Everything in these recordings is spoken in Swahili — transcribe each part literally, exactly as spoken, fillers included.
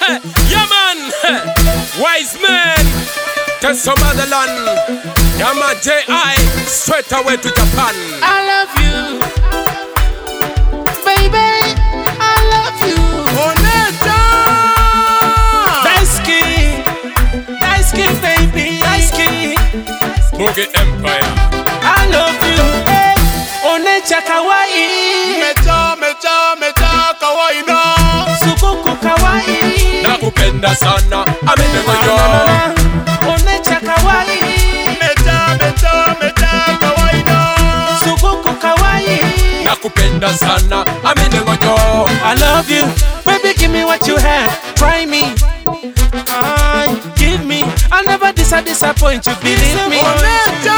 Yeah man, wise man, to some other land. Yeah man, J I, straight away to Japan. I love you, baby, I love you. Oneta Daisuki, Daisuki baby, Daisuki. Boogie Empire. I love you, hey. Onecha kawaii, Mecha, mecha, mecha, kawaii na Sukuku kawaii, nakupenda sana, amene moyo. Onecha kawaii, Mecha, mecha, mecha, kawaii na Sukuku kawaii, nakupenda sana, amene moyo. I love you, baby, give me what you have. Try me, I give me. I'll never dis disappoint you, believe me. Oneta,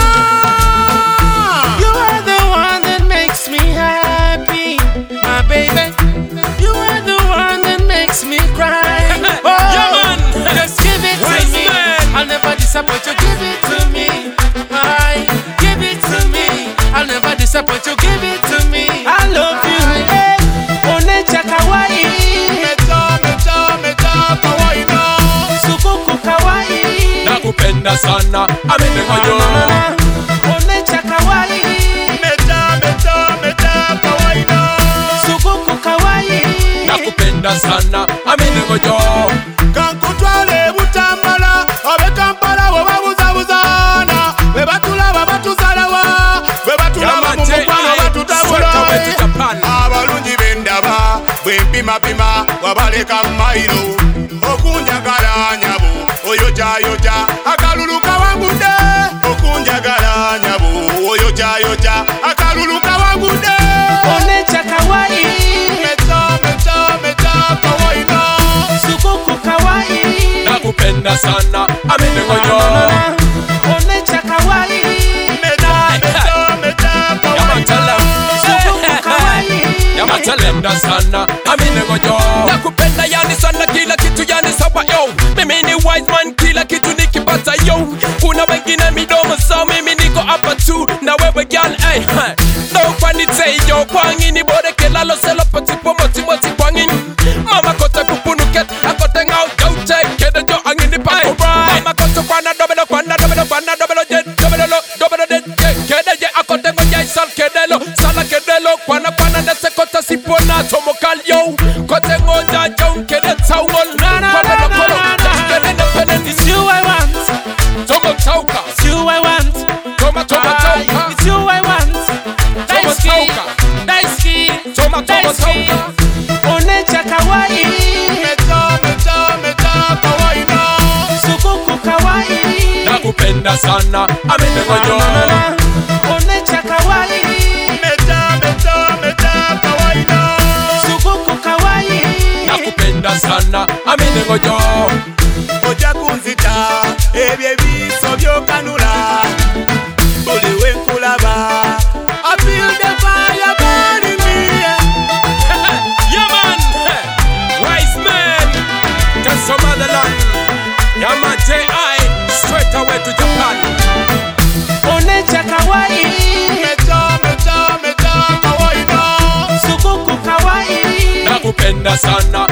You are the one that makes me happy, my baby. You are the one that makes me cry. Oh, yeah man, just give it to wise me. man. I'll never disappoint you. Give it to me. I give it to me. I'll never disappoint you. Give it to me. I love you. Hey, onecha kawaii, mecha, mecha, mecha, kawaii na sukuku kawaii, nakupenda sana, amene moyo. onecha kawaii, Mecha, mecha, mecha, kawaii na sukuku kawaii, nakupenda sana, amene moyo. Kankutwale butambala, abe Kampala wababuzabuzana. Webatulaba batuzalawa, webatulaba mu mukwano batutabula. Abalungi b'endaba bwe mpimapima wabaleka mayiro okunjagala nyabo oyojayoja akalulu kawangudde okunjagala nyabo oyojayoja akalulu kawangudde onecha kawaii, mecha mecha mecha kawaii na sukuku kawaii, Nakupenda sana, amene moyo. onecha kawaii, mecha mecha mecha kawaii na sukuku kawaii, Yamatalenda sana, amene moyo. Nakupenda yani sana, kila kitu yani sawa yo. Mimi ni wise man, kila kitu nikipata yo. Kuna wengine midomo zao, mimi niko hapa tu na wewe girl, ay, hey. No vanity yo, kwangini bode kelalo selo pati pomoti moti kwangini. Mama kote pupunuket, akote ngau yo check, kede jo angini pa alright. Mama kote kwana dobelo kwana dobelo kwana dobelo jet, dobelo lo dobelo jet, kede je akote ngoja isal kedelo, sala kedelo kwana kwana nese kote sipona tomo kal yo. Kote ngoja jo kede taungol, kwana lo kolo, kede ne penen. it's you I want, Tomo tauka, it's you I want, toma toma tauka, it's you I want. Tomo Daisuki, tauka, Daisuki, toma toma Daisuki, tauka. onecha kawaii, mecha mecha mecha kawaii na sukuku kawaii, Nakupenda sana, amene moyo. onecha kawaii, mecha mecha mecha kawaii na sukuku kawaii, Nakupenda sana, amene moyo. ojja kunzita ebyo ebiso by'okanula buli we nkulaba I feel the fire burning me. Yeah man, wise man, to some other land. Yeah man, J I, straight away to Japan. onecha kawaii, Mecha mecha mecha kawaii na sukuku kawaii, Nakupenda sana,